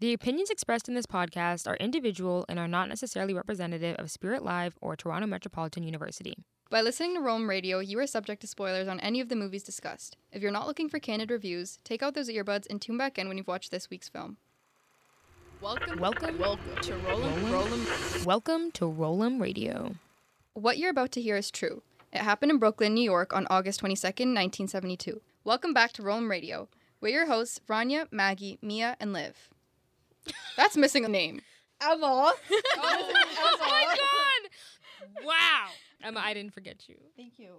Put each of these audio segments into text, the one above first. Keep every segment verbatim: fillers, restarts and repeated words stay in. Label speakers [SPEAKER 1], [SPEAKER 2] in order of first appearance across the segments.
[SPEAKER 1] The opinions expressed in this podcast are individual and are not necessarily representative of Spirit Live or Toronto Metropolitan University.
[SPEAKER 2] By listening to Rome Radio, you are subject to spoilers on any of the movies discussed. If you're not looking for candid reviews, take out those earbuds and tune back in when you've watched this week's film.
[SPEAKER 1] Welcome, welcome,
[SPEAKER 3] welcome to Rollum, Rollum.
[SPEAKER 1] Welcome to Rollum Radio.
[SPEAKER 2] What you're about to hear is true. It happened in Brooklyn, New York on August twenty-second, nineteen seventy-two. Welcome back to Rollum Radio. We're your hosts, Rania, Maggie, Mia, and Liv. That's missing a name.
[SPEAKER 3] Emma.
[SPEAKER 2] Oh,
[SPEAKER 1] Oh my god! Wow! Emma, I didn't forget you.
[SPEAKER 3] Thank you.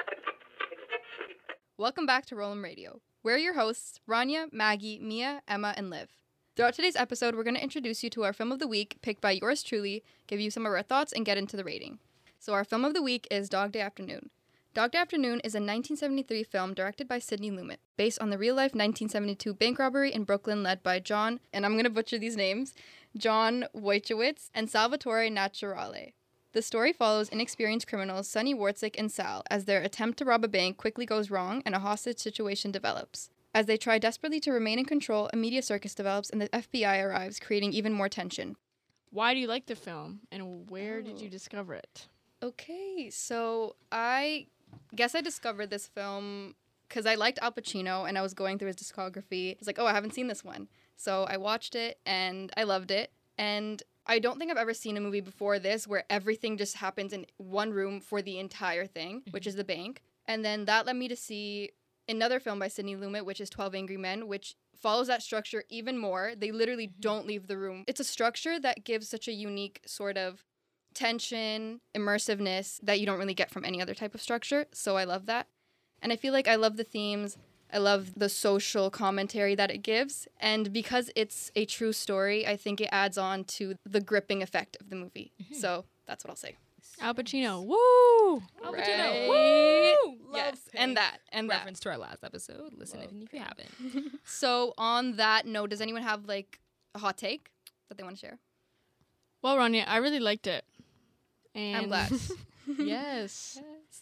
[SPEAKER 2] Welcome back to Rollum Radio. We're your hosts, Rania, Maggie, Mia, Emma, and Liv. Throughout today's episode, we're going to introduce you to our film of the week, picked by yours truly, give you some of our thoughts, and get into the rating. So our film of the week is Dog Day Afternoon. Dog Day Afternoon is a nineteen seventy-three film directed by Sidney Lumet, based on the real-life nineteen seventy-two bank robbery in Brooklyn led by John, and I'm going to butcher these names, John Wojciechowicz and Salvatore Naturale. The story follows inexperienced criminals Sonny Wartzik and Sal as their attempt to rob a bank quickly goes wrong and a hostage situation develops. As they try desperately to remain in control, a media circus develops and the F B I arrives, creating even more tension.
[SPEAKER 3] Why do you like the film, and where oh. did you discover it?
[SPEAKER 2] Okay, so I guess I discovered this film because I liked Al Pacino and I was going through his discography. I was like, oh, I haven't seen this one. So I watched it and I loved it. And I don't think I've ever seen a movie before this where everything just happens in one room for the entire thing, which is the bank. And then that led me to see another film by Sidney Lumet, which is twelve Angry Men, which follows that structure even more. They literally don't leave the room. It's a structure that gives such a unique sort of tension, immersiveness that you don't really get from any other type of structure. So I love that. And I feel like I love the themes. I love the social commentary that it gives. And because it's a true story, I think it adds on to the gripping effect of the movie. Mm-hmm. So that's what I'll say.
[SPEAKER 3] Al Pacino, woo!
[SPEAKER 1] Al
[SPEAKER 2] Right.
[SPEAKER 1] Pacino, woo! Love
[SPEAKER 2] Yes,
[SPEAKER 1] him.
[SPEAKER 2] and that, and
[SPEAKER 1] Reference
[SPEAKER 2] that.
[SPEAKER 1] to our last episode. Listen
[SPEAKER 3] Love
[SPEAKER 1] if you haven't.
[SPEAKER 2] So on that note, does anyone have like a hot take that they want to share?
[SPEAKER 3] Well, Rania, I really liked it. And
[SPEAKER 2] I'm glad.
[SPEAKER 3] yes.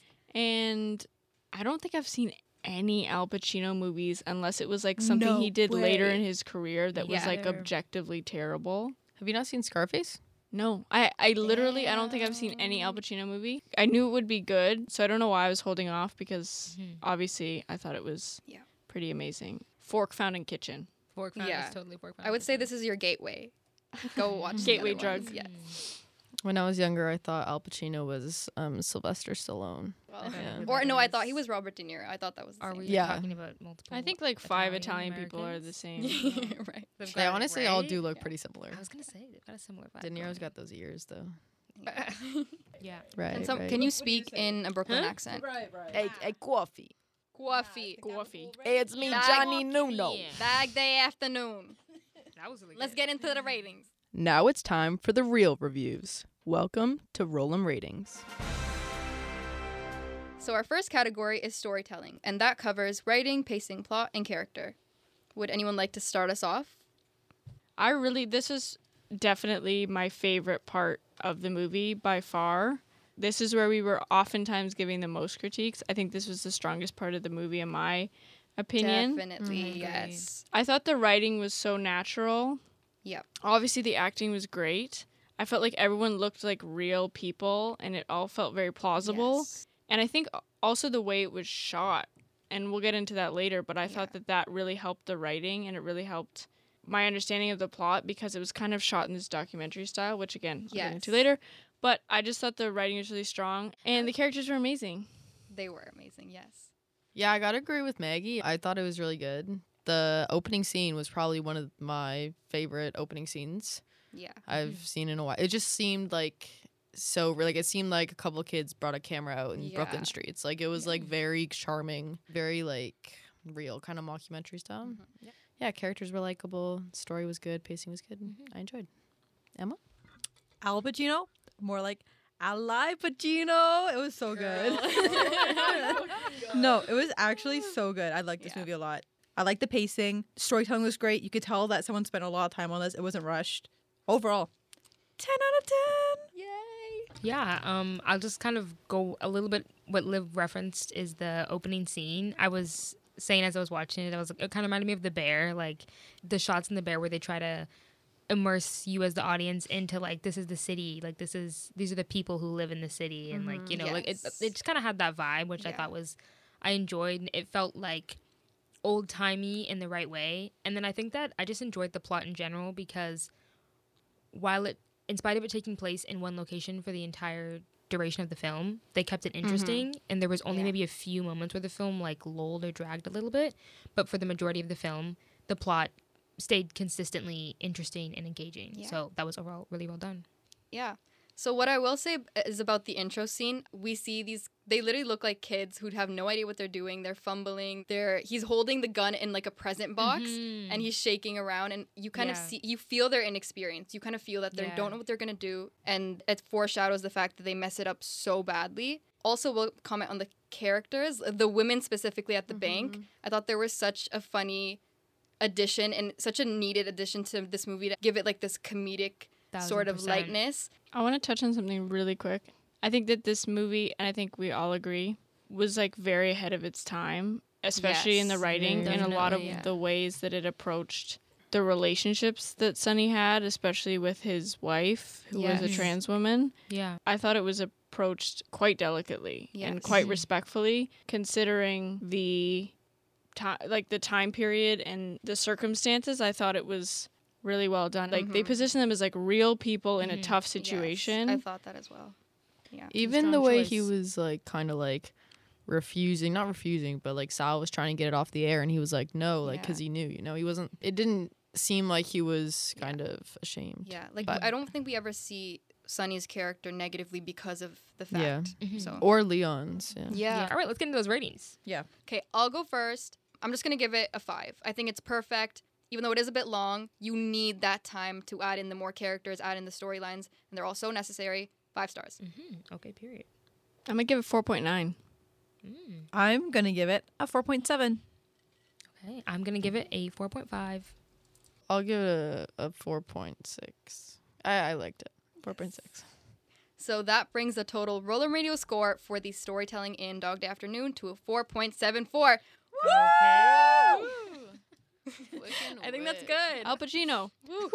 [SPEAKER 3] And I don't think I've seen any Al Pacino movies unless it was like something
[SPEAKER 4] No
[SPEAKER 3] he did
[SPEAKER 4] way.
[SPEAKER 3] later in his career that was
[SPEAKER 2] Yeah.
[SPEAKER 3] like objectively terrible.
[SPEAKER 4] Have you not seen Scarface?
[SPEAKER 3] No, I, I literally, I don't think I've seen any Al Pacino movie. I knew it would be good, so I don't know why I was holding off because
[SPEAKER 1] Mhm.
[SPEAKER 3] obviously I thought it was
[SPEAKER 2] Yeah.
[SPEAKER 3] pretty amazing. Fork Found in Kitchen.
[SPEAKER 1] Fork found
[SPEAKER 2] Yeah.
[SPEAKER 1] is totally fork found.
[SPEAKER 2] I would say this is your gateway. Go watch the
[SPEAKER 3] Gateway
[SPEAKER 2] other
[SPEAKER 3] drug.
[SPEAKER 2] ones. Yeah.
[SPEAKER 4] When I was younger, I thought Al Pacino was um, Sylvester Stallone.
[SPEAKER 2] Well,
[SPEAKER 4] Yeah.
[SPEAKER 2] or no, I thought he was Robert De Niro. I thought that was the
[SPEAKER 1] Are
[SPEAKER 2] same.
[SPEAKER 1] we
[SPEAKER 4] Yeah.
[SPEAKER 1] talking about multiple?
[SPEAKER 3] I think like five Italian,
[SPEAKER 1] Italian
[SPEAKER 3] people are the same.
[SPEAKER 2] right.
[SPEAKER 1] They've
[SPEAKER 4] They
[SPEAKER 1] got it
[SPEAKER 4] honestly all
[SPEAKER 1] right.
[SPEAKER 4] do look
[SPEAKER 2] Yeah.
[SPEAKER 4] pretty similar.
[SPEAKER 1] I was gonna say they've got a similar vibe.
[SPEAKER 4] De Niro's
[SPEAKER 1] going.
[SPEAKER 4] got those ears, though.
[SPEAKER 1] Yeah.
[SPEAKER 4] Right,
[SPEAKER 2] Can, some,
[SPEAKER 4] right.
[SPEAKER 2] can you speak in a Brooklyn
[SPEAKER 1] Huh?
[SPEAKER 2] accent?
[SPEAKER 5] Right, right.
[SPEAKER 4] Hey, hey, coffee.
[SPEAKER 2] Coffee.
[SPEAKER 3] Coffee.
[SPEAKER 4] Hey, it's me,
[SPEAKER 2] Bag-
[SPEAKER 4] Johnny Nuno.
[SPEAKER 1] Yeah.
[SPEAKER 2] Bag day afternoon.
[SPEAKER 1] That was really
[SPEAKER 2] Let's
[SPEAKER 1] good.
[SPEAKER 2] get into the ratings.
[SPEAKER 4] Now it's time for the real reviews. Welcome to Rollum Ratings.
[SPEAKER 2] So our first category is storytelling, and that covers writing, pacing, plot, and character. Would anyone like to start us off?
[SPEAKER 3] I really, this is definitely my favorite part of the movie by far. This is where we were oftentimes giving the most critiques. I think this was the strongest part of the movie, in my opinion.
[SPEAKER 2] Definitely,
[SPEAKER 1] Mhm.
[SPEAKER 2] yes.
[SPEAKER 3] I thought the writing was so natural.
[SPEAKER 2] Yep.
[SPEAKER 3] Obviously, the acting was great. I felt like everyone looked like real people, and it all felt very plausible.
[SPEAKER 2] Yes.
[SPEAKER 3] And I think also the way it was shot, and we'll get into that later, but I thought
[SPEAKER 2] Yeah.
[SPEAKER 3] that that really helped the writing, and it really helped my understanding of the plot because it was kind of shot in this documentary style, which again, I'll get into
[SPEAKER 2] Yes.
[SPEAKER 3] later. But I just thought the writing was really strong, and the characters were amazing.
[SPEAKER 2] They were amazing, yes.
[SPEAKER 4] Yeah, I gotta agree with Maggie. I thought it was really good. The opening scene was probably one of my favorite opening scenes
[SPEAKER 2] Yeah.
[SPEAKER 4] I've seen in a while. It just seemed like so like it seemed like a couple of kids brought a camera out in
[SPEAKER 2] Yeah.
[SPEAKER 4] Brooklyn streets. Like it was like very charming, very like real kind of mockumentary style.
[SPEAKER 2] Mhm.
[SPEAKER 4] Yeah. yeah, characters were likable, story was good, pacing was good. I enjoyed. Emma?
[SPEAKER 5] Al Pacino, more like Ali Pacino. It was so good. No, it was actually so good. I like this
[SPEAKER 2] Yeah.
[SPEAKER 5] movie a lot. I like the pacing. Storytelling was great. You could tell that someone spent a lot of time on this. It wasn't rushed. Overall, ten out of ten.
[SPEAKER 2] Yay.
[SPEAKER 1] Yeah, um, I'll just kind of go a little bit. What Liv referenced is the opening scene. I was saying as I was watching it, I was like, it kind of reminded me of The Bear, like the shots in The Bear where they try to immerse you as the audience into like, this is the city, like this is these are the people who live in the city, and like, you know, like it,
[SPEAKER 2] Yes.
[SPEAKER 1] it just kind of had that vibe, which I
[SPEAKER 2] Yeah.
[SPEAKER 1] thought was I enjoyed. It felt like old timey in the right way, and then I think that I just enjoyed the plot in general because while it, in spite of it taking place in one location for the entire duration of the film, they kept it interesting, and there was only
[SPEAKER 2] Yeah.
[SPEAKER 1] maybe a few moments where the film like lulled or dragged a little bit, but for the majority of the film the plot stayed consistently interesting and engaging.
[SPEAKER 2] Yeah.
[SPEAKER 1] So that was overall really well done.
[SPEAKER 2] Yeah. So what I will say is about the intro scene, we see these, they literally look like kids who have no idea what they're doing. They're fumbling. They're he's holding the gun in like a present box
[SPEAKER 1] Mhm.
[SPEAKER 2] and he's shaking around, and you kind of
[SPEAKER 1] Yeah.
[SPEAKER 2] see, you feel their inexperience. You kind of feel that they
[SPEAKER 1] Yeah.
[SPEAKER 2] don't know what they're going to do, and it foreshadows the fact that they mess it up so badly. Also, we'll comment on the characters, the women specifically at the bank. I thought there was such a funny addition and such a needed addition to this movie to give it like this comedic
[SPEAKER 1] Thousand
[SPEAKER 2] sort of
[SPEAKER 1] percent.
[SPEAKER 2] lightness.
[SPEAKER 3] I want to touch on something really quick. I think that this movie, and I think we all agree, was like very ahead of its time, especially in the
[SPEAKER 2] Yes.
[SPEAKER 3] writing
[SPEAKER 1] Very
[SPEAKER 3] and a lot of
[SPEAKER 2] definitely, yeah.
[SPEAKER 3] the ways that it approached the relationships that Sonny had, especially with his wife, who was a
[SPEAKER 2] Yes.
[SPEAKER 3] trans woman.
[SPEAKER 1] Yeah.
[SPEAKER 3] I thought it was approached quite delicately and
[SPEAKER 2] Yes.
[SPEAKER 3] quite respectfully, considering the time, like the time period and the circumstances. I thought it was really well done. Like they
[SPEAKER 2] Mhm.
[SPEAKER 3] position them as like real people in a
[SPEAKER 1] Mhm.
[SPEAKER 3] tough
[SPEAKER 2] Yes,
[SPEAKER 3] situation.
[SPEAKER 2] I thought that as well. Yeah.
[SPEAKER 4] Even
[SPEAKER 3] strong
[SPEAKER 4] the way
[SPEAKER 3] choice.
[SPEAKER 4] he was like kind of like refusing, not refusing, but like Sal was trying to get it off the air and he was like, no, like,
[SPEAKER 2] Yeah.
[SPEAKER 4] because he knew, you know, he wasn't, it didn't seem like he was kind of ashamed.
[SPEAKER 2] Yeah. Like
[SPEAKER 4] But-
[SPEAKER 2] I don't think we ever see Sonny's character negatively because of the
[SPEAKER 4] Yeah.
[SPEAKER 2] fact.
[SPEAKER 1] Mhm.
[SPEAKER 2] So
[SPEAKER 4] Or Leon's. Yeah.
[SPEAKER 2] yeah.
[SPEAKER 1] All right, let's get into those ratings.
[SPEAKER 2] Okay, I'll go first. I'm just gonna give it a five. I think it's perfect. Even though it is a bit long, you need that time to add in the more characters, add in the storylines, and they're all so necessary. Five stars.
[SPEAKER 1] Mm-hmm. Okay, period.
[SPEAKER 3] I'm gonna give it four point nine.
[SPEAKER 1] Mm.
[SPEAKER 5] I'm gonna give it a four point seven.
[SPEAKER 1] Okay, I'm gonna give it a four point five.
[SPEAKER 4] I'll give it a, a four point six. I, I liked it.
[SPEAKER 3] four point six.
[SPEAKER 2] So that brings the total Roller Radio score for the storytelling in Dog Day Afternoon to a four point seven four.
[SPEAKER 3] I think that's good. Al Pacino.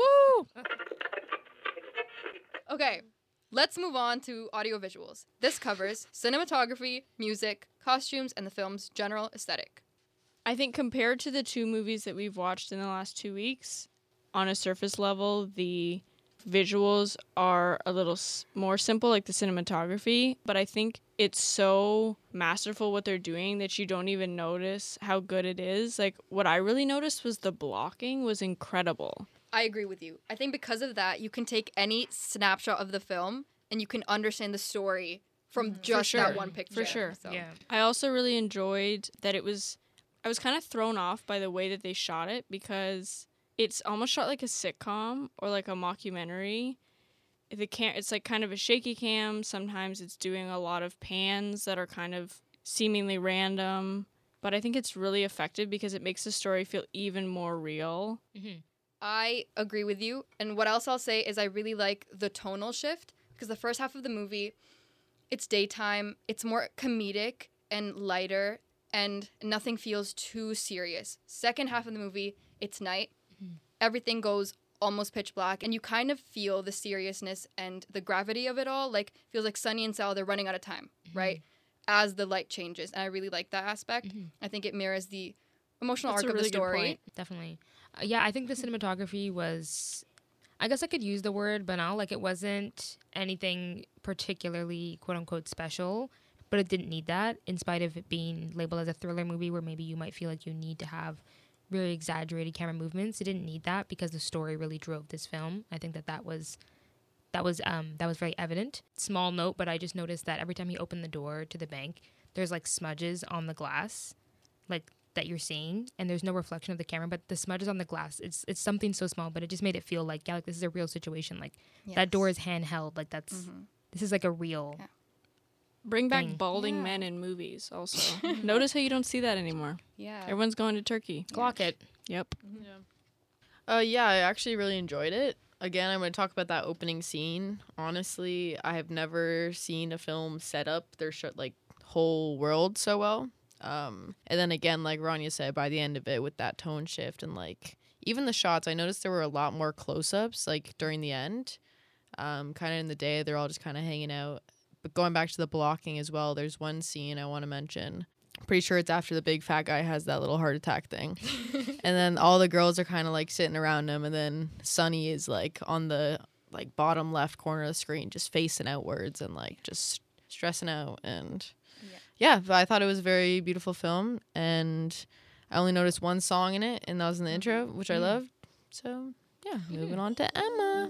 [SPEAKER 2] Okay, let's move on to audiovisuals. This covers cinematography, music, costumes, and the film's general aesthetic.
[SPEAKER 3] I think compared to the two movies that we've watched in the last two weeks, on a surface level, the visuals are a little s- more simple, like the cinematography, but I think it's so masterful what they're doing that you don't even notice how good it is. Like, what I really noticed was the blocking was incredible.
[SPEAKER 2] I agree with you. I think because of that, you can take any snapshot of the film and you can understand the story from just
[SPEAKER 3] sure.
[SPEAKER 2] that one picture.
[SPEAKER 3] For sure.
[SPEAKER 2] So.
[SPEAKER 1] Yeah.
[SPEAKER 3] I also really enjoyed that it was, I was kind of thrown off by the way that they shot it because it's almost shot like a sitcom or like a mockumentary. The cam- it's like kind of a shaky cam. Sometimes it's doing a lot of pans that are kind of seemingly random. But I think it's really effective because it makes the story feel even more real.
[SPEAKER 1] Mm-hmm.
[SPEAKER 2] I agree with you. And what else I'll say is I really like the tonal shift because the first half of the movie, it's daytime, it's more comedic and lighter, and nothing feels too serious. Second half of the movie, it's night.
[SPEAKER 1] Mhm.
[SPEAKER 2] Everything goes almost pitch black, and you kind of feel the seriousness and the gravity of it all. Like, feels like Sonny and Sal, they're running out of time, right? As the light changes. And I really like that aspect.
[SPEAKER 1] Mhm.
[SPEAKER 2] I think it mirrors the emotional
[SPEAKER 3] That's a
[SPEAKER 2] arc of
[SPEAKER 3] really
[SPEAKER 2] the
[SPEAKER 3] good
[SPEAKER 2] story.
[SPEAKER 3] point.
[SPEAKER 1] Definitely. Uh, yeah, I think the cinematography was, I guess I could use the word banal. Like, it wasn't anything particularly quote unquote special, but it didn't need that, in spite of it being labeled as a thriller movie where maybe you might feel like you need to have very exaggerated camera movements. It didn't need that because the story really drove this film. I think that that was that was um that was very evident. Small note, but I just noticed that every time he opened the door to the bank, there's like smudges on the glass, like that you're seeing, and there's no reflection of the camera, but the smudges on the glass, it's it's something so small, but it just made it feel like, yeah, like this is a real situation. Like that door is handheld. Like that's
[SPEAKER 2] Mhm.
[SPEAKER 1] this is like a real.
[SPEAKER 2] Yeah.
[SPEAKER 3] Bring back
[SPEAKER 1] Thing.
[SPEAKER 3] balding
[SPEAKER 2] Yeah.
[SPEAKER 3] men in movies also. Notice how you don't see that anymore.
[SPEAKER 2] Yeah.
[SPEAKER 3] Everyone's going to Turkey.
[SPEAKER 1] Clock it.
[SPEAKER 3] Yep.
[SPEAKER 4] Uh, yeah, I actually really enjoyed it. Again, I'm going to talk about that opening scene. Honestly, I have never seen a film set up their sh- like whole world so well. Um, and then again, like Rania said, by the end of it with that tone shift and like even the shots, I noticed there were a lot more close-ups like during the end. Um, kind of in the day, they're all just kind of hanging out. But going back to the blocking as well, there's one scene I want to mention. Pretty sure it's after the big fat guy has that little heart attack thing. And then all the girls are kind of like sitting around him. And then Sunny is like on the like bottom left corner of the screen, just facing outwards and like just stressing out. And
[SPEAKER 2] Yeah.
[SPEAKER 4] yeah, but I thought it was a very beautiful film. And I only noticed one song in it, and that was in the intro, which I loved. So yeah, moving on to Emma.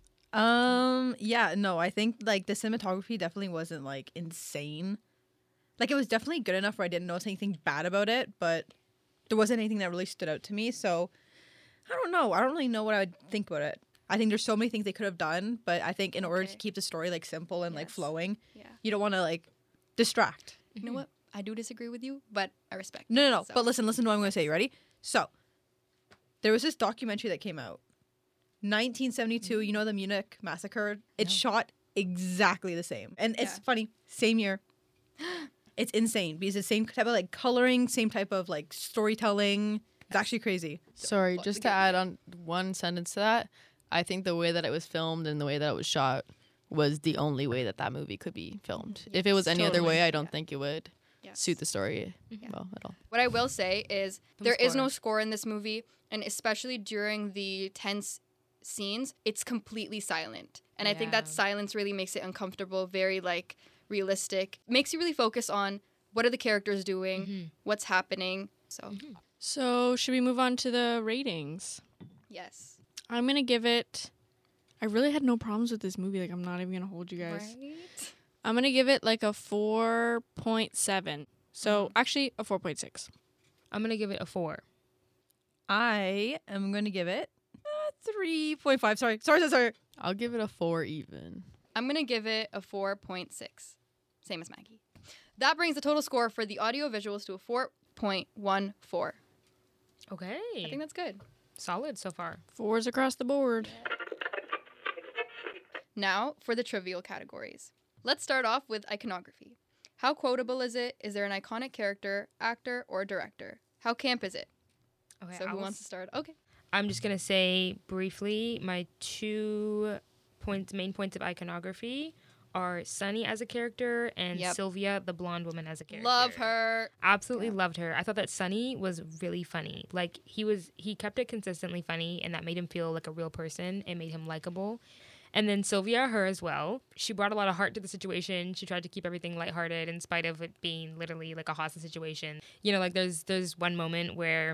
[SPEAKER 5] Um, yeah, no, I think like the cinematography definitely wasn't like insane. Like it was definitely good enough where I didn't notice anything bad about it, but there wasn't anything that really stood out to me. So I don't know. I don't really know what I would think about it. I think there's so many things they could have done, but I think in order to
[SPEAKER 2] Okay.
[SPEAKER 5] keep the story like simple and like
[SPEAKER 2] Yes.
[SPEAKER 5] flowing,
[SPEAKER 2] Yeah.
[SPEAKER 5] you don't want to like distract.
[SPEAKER 2] You know what? I do disagree with you, but I respect.
[SPEAKER 5] No, no,
[SPEAKER 2] it,
[SPEAKER 5] no.
[SPEAKER 2] so.
[SPEAKER 5] But listen, listen to what I'm going to say. You ready? So, there was this documentary that came out. nineteen seventy-two, you know the Munich massacre? It's shot exactly the same. And it's
[SPEAKER 2] Yeah.
[SPEAKER 5] funny, same year. It's insane because it's the same type of like coloring, same type of like storytelling. It's actually crazy.
[SPEAKER 4] Sorry,
[SPEAKER 2] Plot
[SPEAKER 4] just to
[SPEAKER 2] together.
[SPEAKER 4] add on one sentence to that, I think the way that it was filmed and the way that it was shot was the only way that that movie could be filmed. If it was any other
[SPEAKER 5] Totally.
[SPEAKER 4] way, I don't
[SPEAKER 2] Yeah.
[SPEAKER 4] think it would
[SPEAKER 2] Yes.
[SPEAKER 4] suit the story
[SPEAKER 2] Yeah.
[SPEAKER 4] well at all.
[SPEAKER 2] What I will say is
[SPEAKER 1] No
[SPEAKER 2] there is
[SPEAKER 1] score.
[SPEAKER 2] no score in this movie, and especially during the tense scenes, it's completely silent. And I think that
[SPEAKER 1] Yeah.
[SPEAKER 2] silence really makes it uncomfortable, very like realistic. Makes you really focus on what are the characters doing,
[SPEAKER 1] Mm-hmm.
[SPEAKER 2] what's happening. So,
[SPEAKER 3] So, should we move on to the ratings?
[SPEAKER 2] yes.
[SPEAKER 3] I'm going to give it. I really had no problems with this movie. Like, I'm not even going to hold you guys.
[SPEAKER 2] Right?
[SPEAKER 3] I'm going to give it like a four point seven. So, actually, a four point six.
[SPEAKER 1] I'm gonna give it a four.
[SPEAKER 5] I am going to give it uh, three point five. Sorry, sorry, sorry, sorry.
[SPEAKER 4] I'll give it a four even.
[SPEAKER 2] I'm going to give it a four point six. Same as Maggie. That brings the total score for the audio visuals to a four point one four.
[SPEAKER 1] Okay,
[SPEAKER 2] I think that's good.
[SPEAKER 1] solid so far.
[SPEAKER 3] Fours across the board.
[SPEAKER 2] Now for the trivial categories. Let's start off with iconography. How quotable is it? Is there an iconic character, actor, or director? How camp is it?
[SPEAKER 1] Okay,
[SPEAKER 2] So
[SPEAKER 1] I
[SPEAKER 2] who
[SPEAKER 1] will
[SPEAKER 2] wants to start? Okay.
[SPEAKER 1] I'm just gonna say briefly my two points, main points of iconography are Sunny as a character and
[SPEAKER 2] Yep.
[SPEAKER 1] Sylvia, the blonde woman, as a character.
[SPEAKER 2] Love her.
[SPEAKER 1] Absolutely
[SPEAKER 2] Yeah.
[SPEAKER 1] loved her. I thought that Sunny was really funny. Like he was, he kept it consistently funny, and that made him feel like a real person. It made him likable. And then Sylvia, her as well. She brought a lot of heart to the situation. She tried to keep everything lighthearted in spite of it being literally like a hostage situation. You know, like there's there's one moment where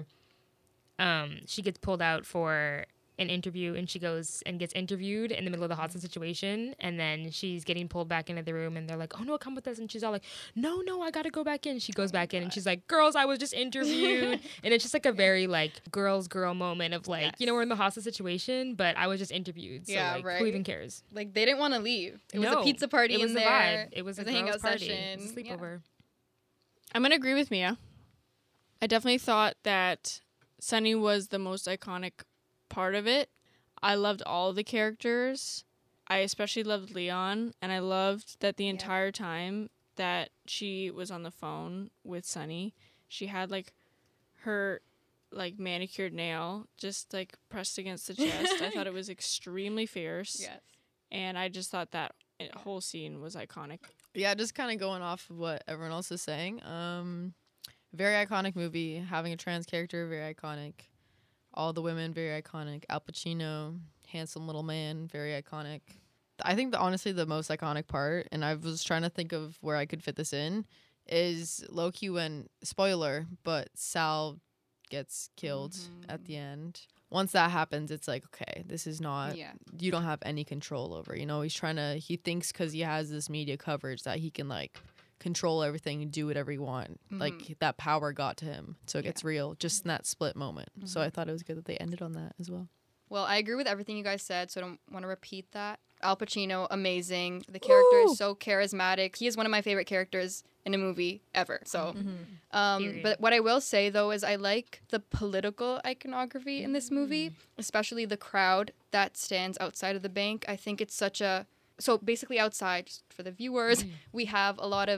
[SPEAKER 1] um, she gets pulled out for an interview, and she goes and gets interviewed in the middle of the hostage situation, and then she's getting pulled back into the room, and they're like, oh no, come with us, and she's all like, no no I gotta go back in. She goes back in, and she's like, girls, I was just interviewed. And it's just like a very like girls girl moment of like, you know, we're in the hostage situation, but I was just interviewed, so
[SPEAKER 2] Yeah,
[SPEAKER 1] like who
[SPEAKER 2] right.
[SPEAKER 1] even cares?
[SPEAKER 2] Like they didn't want to leave. It was a
[SPEAKER 1] No,
[SPEAKER 2] pizza party
[SPEAKER 1] it was
[SPEAKER 2] in
[SPEAKER 1] the
[SPEAKER 2] there.
[SPEAKER 1] vibe. It was,
[SPEAKER 2] It
[SPEAKER 1] a,
[SPEAKER 2] hangout
[SPEAKER 1] girls party.
[SPEAKER 2] session.
[SPEAKER 1] It was a
[SPEAKER 2] Yeah.
[SPEAKER 1] sleepover.
[SPEAKER 3] I'm going to agree with Mia. I definitely thought that Sunny was the most iconic part of it. I loved all the characters. I especially loved Leon, and I loved that the entire time that she was on the phone with Sunny, she had like her like manicured nail just like pressed against the chest. I thought it was extremely fierce,
[SPEAKER 2] Yes.
[SPEAKER 3] and I just thought that whole scene was iconic.
[SPEAKER 4] Yeah, just kind of going off of what everyone else is saying. Um, very iconic movie. Having a trans character, very iconic. All the women, very iconic. Al Pacino, handsome little man, very iconic. I think the honestly the most iconic part, and I was trying to think of where I could fit this in, is low-key when, spoiler, but Sal gets killed at the end. Once that happens, it's like, okay, this is not,
[SPEAKER 2] Yeah.
[SPEAKER 4] you don't have any control over. You know, he's trying to, he thinks because he has this media coverage that he can like control everything and do whatever he want. Like that power got to him. So it
[SPEAKER 2] Yeah.
[SPEAKER 4] gets real just in that split moment. So I thought it was good that they ended on that as well.
[SPEAKER 2] Well, I agree with everything you guys said, so I don't want to repeat that. Al Pacino, amazing. The character is so charismatic. He is one of my favorite characters in a movie ever. So, um,
[SPEAKER 1] Period.
[SPEAKER 2] but what I will say though is I like the political iconography in this movie, especially the crowd that stands outside of the bank. I think it's such a so basically outside just for the viewers, we have a lot of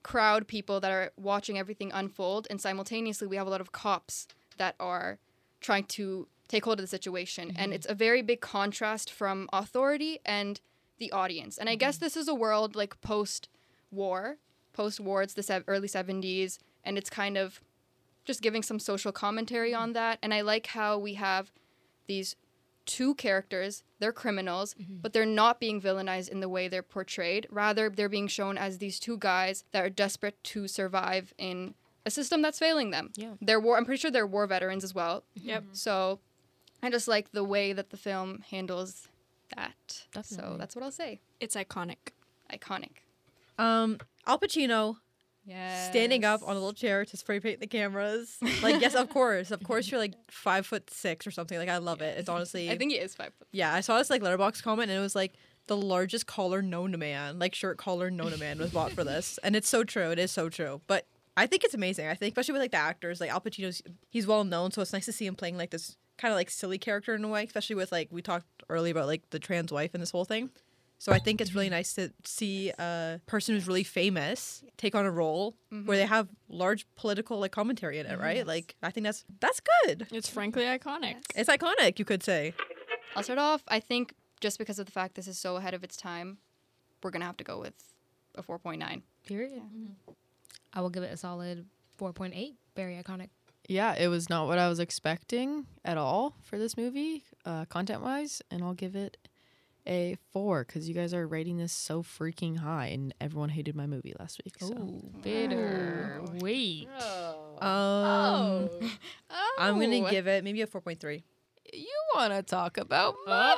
[SPEAKER 2] crowd people that are watching everything unfold, and simultaneously we have a lot of cops that are trying to take hold of the situation. Mm-hmm. And it's a very big contrast from authority and the audience. And I mm-hmm. guess this is a world like post-war. Post-war, it's the se- early seventies, and it's kind of just giving some social commentary mm-hmm. on that. And I like how we have these two characters. They're criminals, mm-hmm. but they're not being villainized in the way they're portrayed. Rather, they're being shown as these two guys that are desperate to survive in a system that's failing them.
[SPEAKER 1] Yeah.
[SPEAKER 2] They're war. I'm pretty sure they're war veterans as well.
[SPEAKER 3] Yep.
[SPEAKER 2] Mm-hmm. So I just like the way that the film handles that.
[SPEAKER 1] Definitely.
[SPEAKER 2] So that's what I'll say.
[SPEAKER 3] It's iconic.
[SPEAKER 2] Iconic.
[SPEAKER 5] Um, Al Pacino
[SPEAKER 2] Yes.
[SPEAKER 5] standing up on a little chair to spray paint the cameras. Like, yes, of course, of course, you're like five foot six or something. Like, I love it. It's honestly,
[SPEAKER 2] I think he is five foot.
[SPEAKER 5] yeah. I saw this like letterbox comment, and it was like the largest collar known to man, like shirt collar known to man, was bought for this, and it's so true. It is so true. But I think it's amazing. I think, especially with like the actors, like Al Pacino's, he's well known, so it's nice to see him playing like this kind of like silly character in a way, especially with like we talked earlier about like the trans wife and this whole thing. So I think it's really nice to see a person who's really famous take on a role mm-hmm. where they have large political like commentary in it, right? Yes. Like I think that's that's good.
[SPEAKER 3] It's frankly iconic.
[SPEAKER 5] It's iconic, you could say.
[SPEAKER 2] I'll start off. I think just because of the fact this is so ahead of its time, we're gonna have to go with a four point nine.
[SPEAKER 1] Period. Mm-hmm. I will give it a solid four point eight. Very iconic.
[SPEAKER 4] Yeah, it was not what I was expecting at all for this movie, uh, content-wise, and I'll give it a four because you guys are rating this so freaking high, and everyone hated my movie last week. So.
[SPEAKER 1] Ooh, bitter.
[SPEAKER 2] Oh.
[SPEAKER 1] Wait.
[SPEAKER 4] Oh.
[SPEAKER 5] Um,
[SPEAKER 4] Oh.
[SPEAKER 5] I'm gonna give it maybe a four point three.
[SPEAKER 4] You want to talk about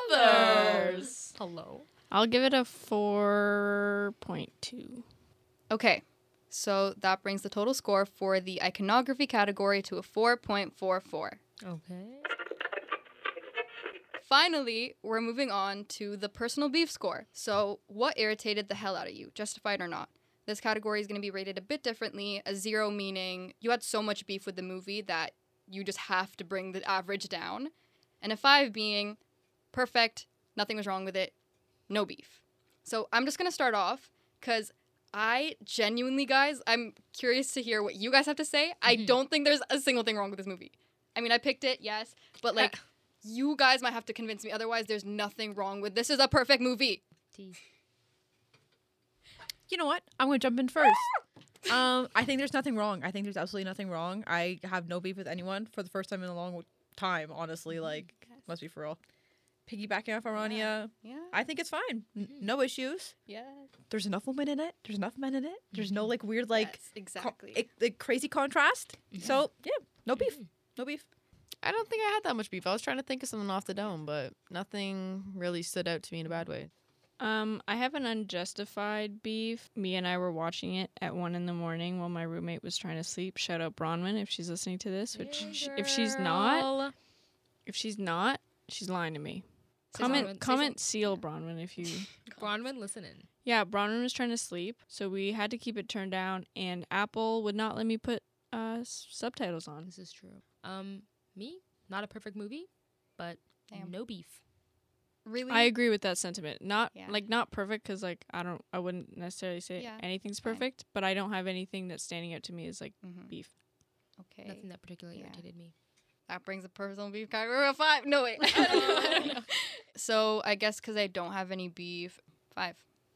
[SPEAKER 4] mothers?
[SPEAKER 1] Hello.
[SPEAKER 3] I'll give it a four point two.
[SPEAKER 2] Okay, so that brings the total score for the iconography category to a four point four four.
[SPEAKER 1] Okay.
[SPEAKER 2] Finally, we're moving on to the personal beef score. So, what irritated the hell out of you, justified or not? This category is going to be rated a bit differently. A zero meaning you had so much beef with the movie that you just have to bring the average down. And a five being perfect, nothing was wrong with it, no beef. So, I'm just going to start off because I genuinely, guys, I'm curious to hear what you guys have to say. Mm-hmm. I don't think there's a single thing wrong with this movie. I mean, I picked it, yes, but like... You guys might have to convince me. Otherwise, there's nothing wrong with this. Is a perfect movie.
[SPEAKER 1] Tea.
[SPEAKER 5] You know what? I'm gonna jump in first. um, I think there's nothing wrong. I think there's absolutely nothing wrong. I have no beef with anyone for the first time in a long time. Honestly, like
[SPEAKER 2] Yes.
[SPEAKER 5] must be for real. Piggybacking off Arania,
[SPEAKER 2] Yeah.
[SPEAKER 5] I think it's fine. N- no issues.
[SPEAKER 2] Yeah.
[SPEAKER 5] There's enough women in it. There's enough men in it. There's no like weird like
[SPEAKER 2] Yes, exactly.
[SPEAKER 5] co- it- like crazy contrast. So yeah, no beef. No beef.
[SPEAKER 4] I don't think I had that much beef. I was trying to think of something off the dome, but nothing really stood out to me in a bad way.
[SPEAKER 3] Um, I have an unjustified beef. Me and I were watching it at one in the morning while my roommate was trying to sleep. Shout out Bronwyn if she's listening to this. Which,
[SPEAKER 1] Yeah,
[SPEAKER 3] sh- if she's not,
[SPEAKER 1] girl.
[SPEAKER 3] if she's not, she's lying to me.
[SPEAKER 2] Say
[SPEAKER 3] Comment,
[SPEAKER 2] something. Say
[SPEAKER 3] comment, seal Bronwyn if you.
[SPEAKER 1] Bronwyn, listening.
[SPEAKER 3] Yeah, Bronwyn was trying to sleep, so we had to keep it turned down, and Apple would not let me put uh s- subtitles on.
[SPEAKER 1] This is true. Um, me, not a perfect movie, but
[SPEAKER 2] Damn.
[SPEAKER 1] no beef.
[SPEAKER 2] Really?
[SPEAKER 3] I agree with that sentiment. Not
[SPEAKER 2] Yeah.
[SPEAKER 3] like not perfect because like I don't I wouldn't necessarily say
[SPEAKER 2] Yeah,
[SPEAKER 3] anything's
[SPEAKER 2] fine.
[SPEAKER 3] perfect, but I don't have anything that's standing out to me as like
[SPEAKER 2] Mhm.
[SPEAKER 3] beef.
[SPEAKER 2] Okay.
[SPEAKER 1] Nothing that particularly
[SPEAKER 2] Yeah.
[SPEAKER 1] irritated me.
[SPEAKER 2] That brings a personal beef category of five. No, wait. I don't know. I don't know. So I guess because I don't have any beef, five.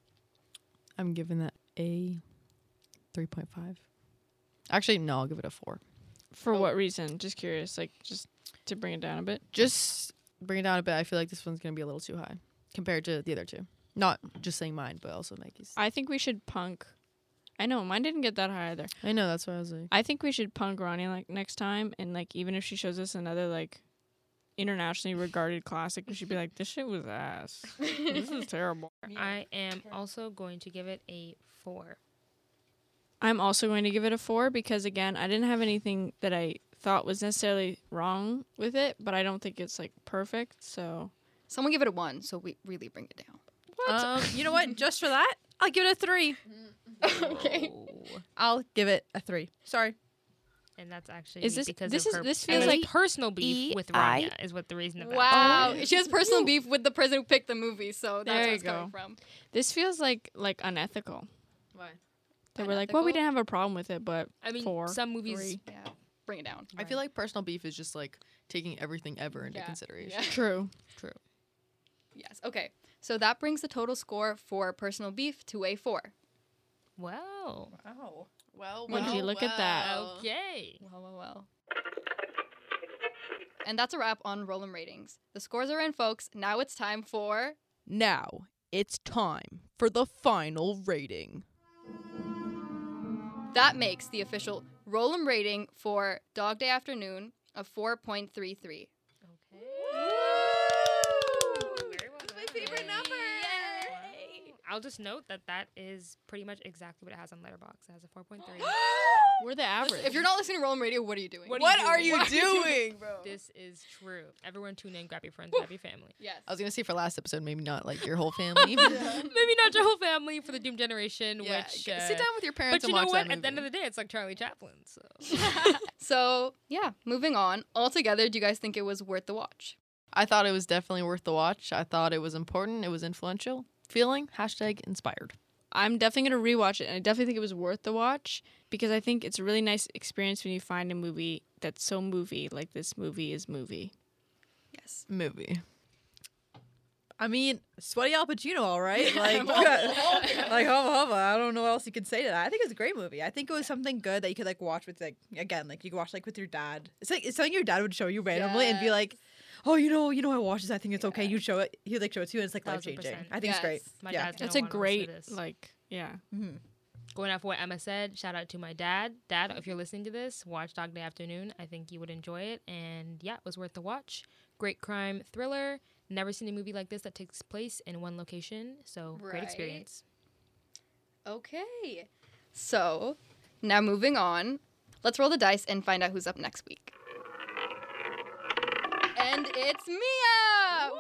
[SPEAKER 4] I'm giving that a three point five. Actually, no, I'll give it a four.
[SPEAKER 3] For
[SPEAKER 2] Oh.
[SPEAKER 3] what reason? Just curious, like just to bring it down a bit.
[SPEAKER 4] Just bring it down a bit. I feel like this one's going to be a little too high compared to the other two. Not just saying mine, but also Maggie's.
[SPEAKER 3] I think we should punk. I know mine didn't get that high either.
[SPEAKER 4] I know, that's what I was like.
[SPEAKER 3] I think we should punk Ronnie like next time, and like even if she shows us another like internationally regarded classic, we should be like, this shit was ass. This is terrible.
[SPEAKER 1] I am also going to give it a four.
[SPEAKER 3] I'm also going to give it a four because again, I didn't have anything that I thought was necessarily wrong with it, but I don't think it's like perfect. So
[SPEAKER 2] Someone give it a one, so we really bring it down.
[SPEAKER 5] Um, you know what? Just for that, I'll give it a three.
[SPEAKER 2] Okay.
[SPEAKER 1] Whoa.
[SPEAKER 5] I'll give it a three. Sorry.
[SPEAKER 1] And that's actually
[SPEAKER 3] Is this-
[SPEAKER 1] because
[SPEAKER 3] this
[SPEAKER 1] of
[SPEAKER 3] is-
[SPEAKER 1] her
[SPEAKER 3] this
[SPEAKER 1] and
[SPEAKER 3] feels
[SPEAKER 1] it's
[SPEAKER 3] like
[SPEAKER 1] personal beef
[SPEAKER 4] E
[SPEAKER 1] with
[SPEAKER 4] I-
[SPEAKER 1] Rania is what the reason of that.
[SPEAKER 2] Wow.
[SPEAKER 3] Oh.
[SPEAKER 2] She has personal beef with the person who picked the movie, so that's
[SPEAKER 3] There
[SPEAKER 2] where
[SPEAKER 3] you
[SPEAKER 2] it's coming
[SPEAKER 3] go.
[SPEAKER 2] from.
[SPEAKER 3] this feels like like unethical.
[SPEAKER 4] Why?
[SPEAKER 3] So we're like, well, we
[SPEAKER 2] unethical.
[SPEAKER 3] didn't have a problem with it, but
[SPEAKER 1] I mean,
[SPEAKER 3] four,
[SPEAKER 1] some movies.
[SPEAKER 3] three.
[SPEAKER 2] Yeah, bring it down.
[SPEAKER 4] I feel like personal beef is just like taking everything ever into
[SPEAKER 2] Yeah,
[SPEAKER 4] consideration.
[SPEAKER 2] yeah.
[SPEAKER 3] True.
[SPEAKER 1] True.
[SPEAKER 2] Yes. Okay. So that brings the total score for personal beef to a four.
[SPEAKER 1] Wow.
[SPEAKER 5] Wow.
[SPEAKER 4] Well,
[SPEAKER 3] Would you look at that?
[SPEAKER 1] Okay.
[SPEAKER 2] Well, well, well. And that's a wrap on Roll'em ratings. The scores are in, folks. Now it's time for.
[SPEAKER 4] Now it's time for the final rating.
[SPEAKER 2] That makes the official Roll'em rating for Dog Day Afternoon a four point three three.
[SPEAKER 1] Okay. Very well done.
[SPEAKER 4] my favorite number.
[SPEAKER 1] I'll just note that that is pretty much exactly what it has on Letterboxd. It has a four point three.
[SPEAKER 3] We're the average.
[SPEAKER 2] If you're not listening to Roll'em Radio, what are you doing?
[SPEAKER 1] What
[SPEAKER 4] What
[SPEAKER 1] are
[SPEAKER 4] are
[SPEAKER 1] you
[SPEAKER 4] you
[SPEAKER 2] doing?
[SPEAKER 4] doing, bro?
[SPEAKER 1] This is true. Everyone tune in, grab your friends, grab your family.
[SPEAKER 2] Yes.
[SPEAKER 4] I was gonna say for last episode, maybe not like your whole family.
[SPEAKER 1] Maybe not your whole family for the Doom Generation,
[SPEAKER 4] Yeah,
[SPEAKER 1] which.
[SPEAKER 4] g-
[SPEAKER 1] Uh,
[SPEAKER 4] sit down with your parents
[SPEAKER 1] But
[SPEAKER 4] and
[SPEAKER 1] you know
[SPEAKER 4] watch
[SPEAKER 1] what?
[SPEAKER 4] that
[SPEAKER 1] At the end of
[SPEAKER 4] movie.
[SPEAKER 1] the day, it's like Charlie Chaplin. So
[SPEAKER 2] So, yeah, moving on. Altogether, do you guys think it was worth the watch?
[SPEAKER 4] I thought it was definitely worth the watch. I thought it was important. It was influential. Feeling hashtag inspired.
[SPEAKER 3] I'm definitely going to rewatch it, and I definitely think it was worth the watch because I think it's a really nice experience when you find a movie that's so movie, like this movie is movie.
[SPEAKER 2] Yes.
[SPEAKER 4] Movie.
[SPEAKER 5] I mean, sweaty Al Pacino, all right. Like, like hubba hubba. I don't know what else you could say to that. I think it's a great movie. I think it was something good that you could like watch with like again, like you could watch like with your dad. It's like it's something your dad would show you randomly and be
[SPEAKER 2] Yes.
[SPEAKER 5] like, oh, you know, you know, I watched this. I think it's okay. You show it. He'd like show it to you, and it's like life
[SPEAKER 1] Thousand
[SPEAKER 5] changing.
[SPEAKER 1] percent.
[SPEAKER 5] I think it's great.
[SPEAKER 2] Yes.
[SPEAKER 1] my
[SPEAKER 5] yeah.
[SPEAKER 1] dad's gonna
[SPEAKER 3] It's a
[SPEAKER 1] wanna listen to
[SPEAKER 3] great,
[SPEAKER 1] this.
[SPEAKER 3] like, yeah.
[SPEAKER 5] Mm-hmm.
[SPEAKER 1] Going off what Emma said, shout out to my dad. Dad, if you're listening to this, watch Dog Day Afternoon. I think you would enjoy it. And yeah, it was worth the watch. Great crime thriller. Never seen a movie like this that takes place in one location. So
[SPEAKER 2] Right.
[SPEAKER 1] great experience.
[SPEAKER 2] Okay. So, now moving on. Let's roll the dice and find out who's up next week. And it's Mia!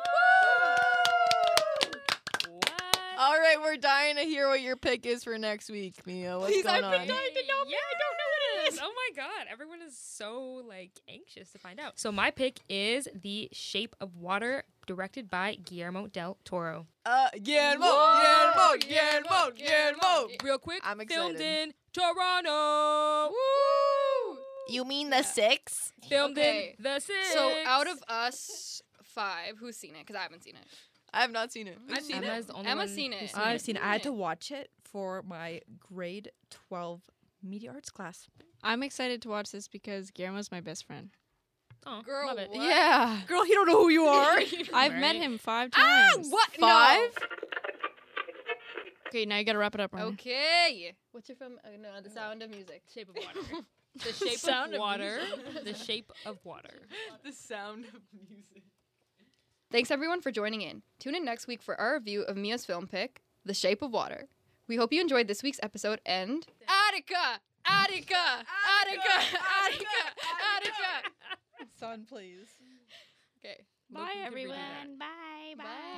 [SPEAKER 1] What?
[SPEAKER 4] All right, we're dying to hear what your pick is for next week, Mia. What's
[SPEAKER 2] Please,
[SPEAKER 4] going
[SPEAKER 2] I've been
[SPEAKER 4] on?
[SPEAKER 2] dying to know.
[SPEAKER 1] Yeah, I don't know what it is. Oh my god, everyone is so like anxious to find out. So my pick is The Shape of Water, directed by Guillermo del Toro.
[SPEAKER 4] Uh, Guillermo, Guillermo, Guillermo, Guillermo.
[SPEAKER 1] Real quick,
[SPEAKER 4] I'm
[SPEAKER 1] filmed
[SPEAKER 4] excited.
[SPEAKER 1] in Toronto.
[SPEAKER 2] Woo!
[SPEAKER 4] You mean
[SPEAKER 2] Yeah.
[SPEAKER 4] the six?
[SPEAKER 1] Filmed
[SPEAKER 2] Okay.
[SPEAKER 1] in the six.
[SPEAKER 2] So, out of us five, who's seen it? Because I haven't seen it.
[SPEAKER 4] I have not seen it.
[SPEAKER 2] I've seen
[SPEAKER 1] Emma's
[SPEAKER 2] it.
[SPEAKER 1] the only
[SPEAKER 2] Emma's
[SPEAKER 1] one
[SPEAKER 2] seen
[SPEAKER 1] who's
[SPEAKER 2] it.
[SPEAKER 5] I've seen. I had to watch it for my grade twelve media arts class.
[SPEAKER 3] I'm excited to watch this because Guillermo's my best friend.
[SPEAKER 1] oh,
[SPEAKER 2] Girl,
[SPEAKER 1] love it.
[SPEAKER 2] what?
[SPEAKER 4] Yeah.
[SPEAKER 5] Girl, you don't know who you are.
[SPEAKER 3] I've met
[SPEAKER 1] Right.
[SPEAKER 3] him five
[SPEAKER 2] Ah,
[SPEAKER 3] times.
[SPEAKER 2] what?
[SPEAKER 4] Five?
[SPEAKER 3] Okay, now you got to wrap it up,
[SPEAKER 2] No.
[SPEAKER 3] Ryan.
[SPEAKER 2] Okay. What's your film? Uh, no, The Sound of Music.
[SPEAKER 1] Shape of Water. The Shape
[SPEAKER 3] Sound
[SPEAKER 1] of
[SPEAKER 3] of
[SPEAKER 1] Water. The Shape of Water.
[SPEAKER 4] The sound of music.
[SPEAKER 2] Thanks everyone for joining in. Tune in next week for our review of Mia's film pick, The Shape of Water. We hope you enjoyed this week's episode and Attica! Attica! Attica! Attica! Attica!
[SPEAKER 5] Son, please.
[SPEAKER 2] Okay.
[SPEAKER 3] Bye,
[SPEAKER 1] Look, you can redo
[SPEAKER 3] everyone.
[SPEAKER 1] that.
[SPEAKER 3] Bye. Bye.
[SPEAKER 2] Bye.